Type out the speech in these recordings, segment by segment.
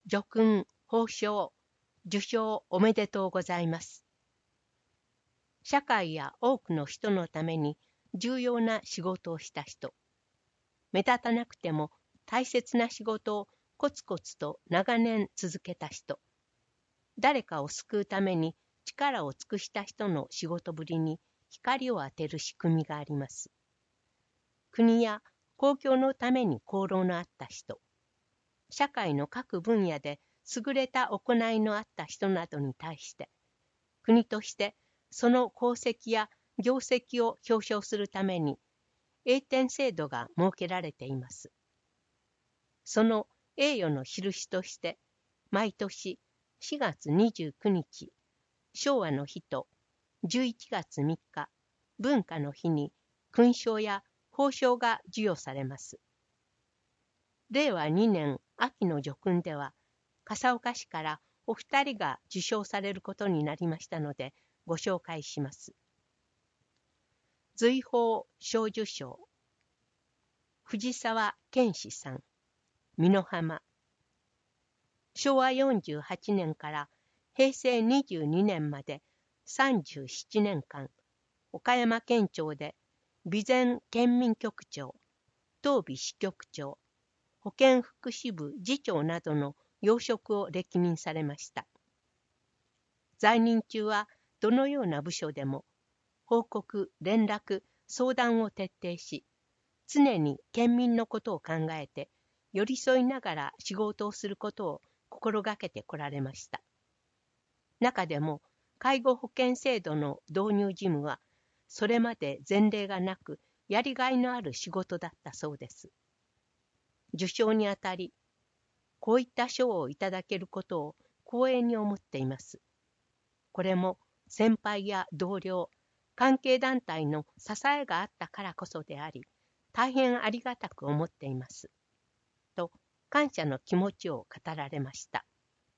叙勲、褒章、受章おめでとうございます。社会や多くの人のために重要な仕事をした人、目立たなくても大切な仕事をコツコツと長年続けた人、誰かを救うために力を尽くした人の仕事ぶりに光を当てる仕組みがあります。国や公共のために功労のあった人、社会の各分野で優れた行いのあった人などに対して、国としてその功績や業績を表彰するために、栄典制度が設けられています。その栄誉の印として、毎年4月29日、昭和の日と11月3日、文化の日に勲章や褒章が授与されます。令和2年秋の叙勲では、笠岡市からお二人が受章されることになりましたので、ご紹介します。随宝賞受賞、藤沢健志さん、美濃浜。昭和48年から平成22年まで37年間、岡山県庁で備前県民局長、東備支局長、保健福祉部次長などの要職を歴任されました。在任中はどのような部署でも報告、連絡、相談を徹底し、常に県民のことを考えて寄り添いながら仕事をすることを心がけてこられました。中でも介護保険制度の導入事務はそれまで前例がなくやりがいのある仕事だったそうです。受賞にあたり、こういった賞をいただけることを光栄に思っています。これも先輩や同僚、関係団体の支えがあったからこそであり、大変ありがたく思っています。と、感謝の気持ちを語られました。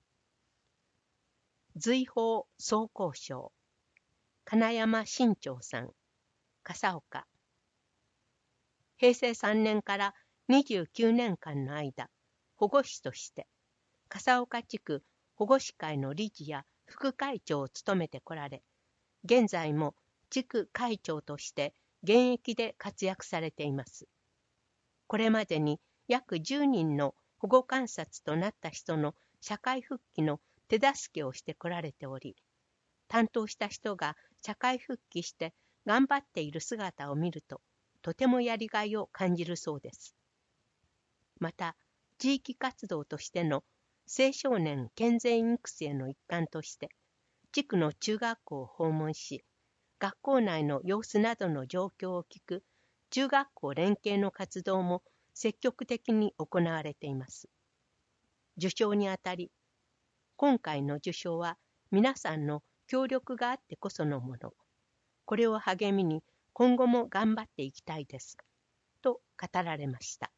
随宝総工賞、金山新潮さん、笠岡。平成3年から29年間の間、保護司として、笠岡地区保護司会の理事や副会長を務めてこられ、現在も地区会長として現役で活躍されています。これまでに約10人の保護観察となった人の社会復帰の手助けをしてこられており、担当した人が社会復帰して頑張っている姿を見ると、とてもやりがいを感じるそうです。また、地域活動としての青少年健全育成の一環として、地区の中学校を訪問し、学校内の様子などの状況を聞く中学校連携の活動も積極的に行われています。受賞にあたり、今回の受賞は皆さんの協力があってこそのもの。これを励みに今後も頑張っていきたいです。と語られました。